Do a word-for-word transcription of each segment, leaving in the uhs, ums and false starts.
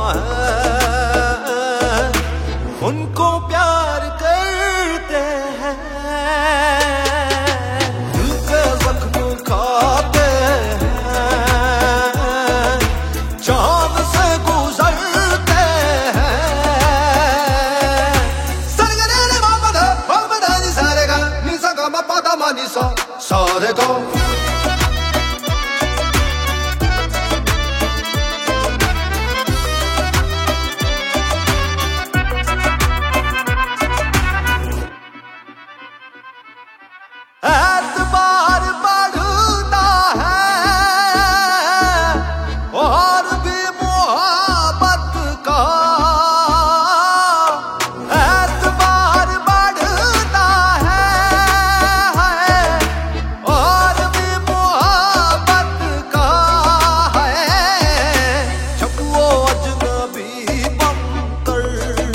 है, उनको प्यार करते हैं, दिल के जख्म खाते हैं, चांद से गुजरते हैं। सरगरे रे बाबा दा बाबा दा नी सारे गा नी सा गा मा पा दा मा नी सा सारे गा। एतबार बढ़ता है और भी मोहब्बत का, एतबार बढ़ता है और भी मोहब्बत का है। जब वो अजनबी बनकर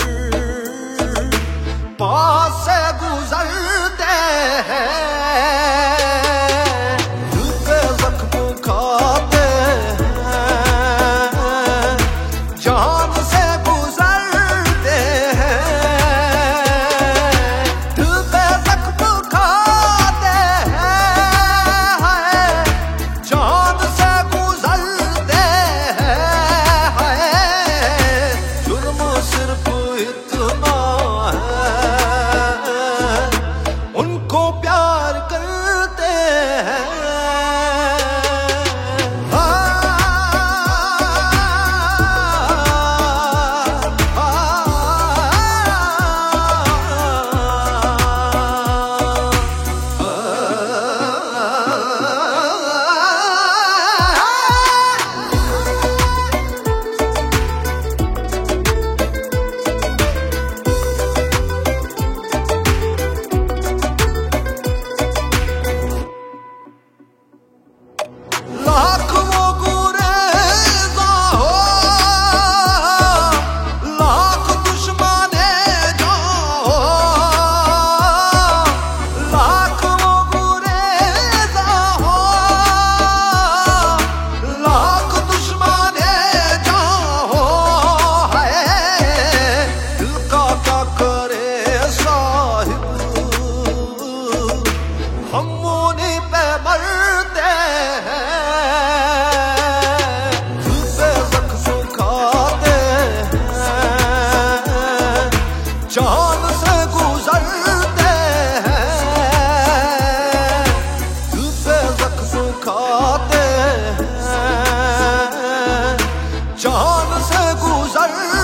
पास से गुजरते हैं, उनको प्यार करते हैं। लाख वो गुरेज़ा हो, लाख दुश्मने जो हो, लाख वो गुरेज़ा हो, लाख दुश्मने जो हो है। दिल का क्या करे साहिब, हम उन्हीं पे मरते हैं, चांद से गुजरते हैं, दिल पे जख्म खाते हैं, चांद से गुजर